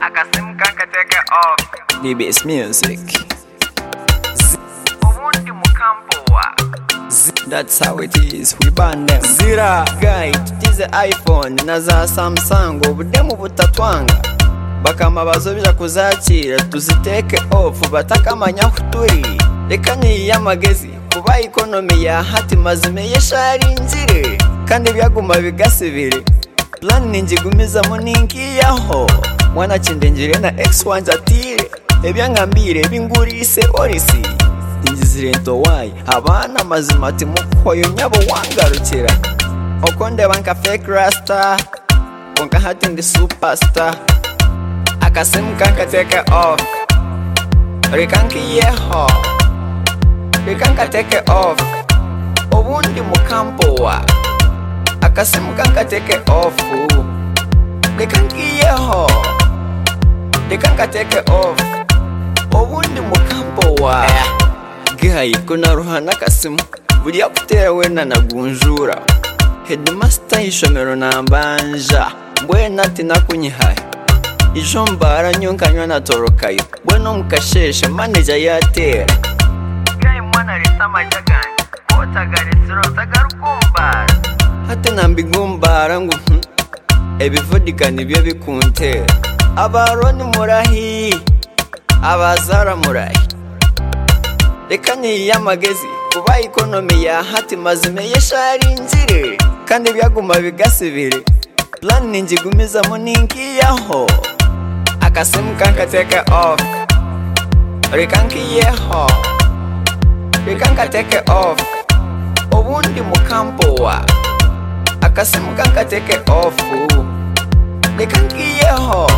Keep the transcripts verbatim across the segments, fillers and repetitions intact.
akasimu kankateke off D B S Music. ubundi mukampo wa Z That's how it is, we ban them. Zira guy, tutize iPhone na za Samsung ubudemu butatwanga bakama bazobija kuzakira tuziteke off batakamanya kuturi reka ni yamagezi kuba economy ya hati mazime yesharinzire kandi byaguma bigasibire plan ninjigumiza muninki yaho mwana kindengire na X one atire ebyangambire bingurise orisi injizire nto why abana mazima ati mukoyo nyabo wangarukira okonde banka fake rasta konka hati ndi superstar akasimu kankateke off rikanki yeho rikankateke off ubundi mukampo wa akasimu kankateke off rikanki yeho rikankateke off ubundi mukampo wa guy kuna ruhana kasimu buriya kutera wena nagunjura headmaster ishomero nambanja mbwena ati nakunyihaye ijombara nyonkanywa natorokayo bweno mukasheshe manager yatera gayi mwana leta majagani kotagarisiro tagarukumbara hati nambigumbara ngo hm ebivodika nibyo bikuntera abaroni murahi abazara murahi reka ni yamagezi kuba economy ya hati mazime yesharinzire kandi byaguma bigasibire plan ninjigumiza muninki yaho akasimu kankateke off rikanki yeho rikankateke off ubundi mukampo wa akasimu kankateke off rikanki yeho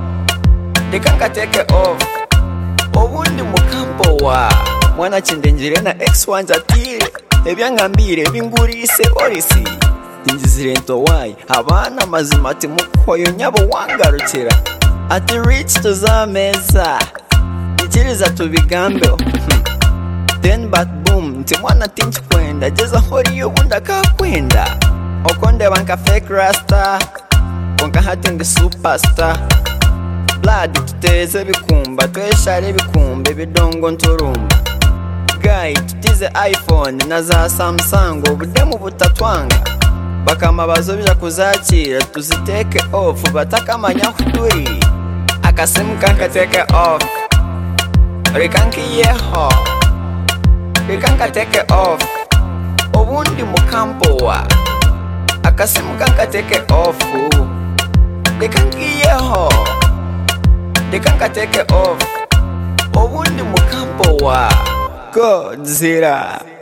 rikankateke off ubundi mukampo wa mwana kindengire na X one atire ebyangambire bingurise orisi injizire nto why abana mazima ati mukoyo nyabo wangarukira ati rich tuzameza ikiriza tubigambe then but boom nti mwana tinchi kwenda jeza hori yobunda kakwenda okonde banka fake rasta konka hati ndi superstar blood tuteze bikumba tweshare bikumbe bidongo nturumba guy tutize iPhone na za Samsung ubudemu butatwanga bakama bazobija kuzakira tuziteke off batakamanya kuturi akasimu kankateke off rikanki yeho rikankateke off ubundi mukampo wa akasimu kankateke off rikanki yeho rikankateke off ubundi mukampo wa Godzilla.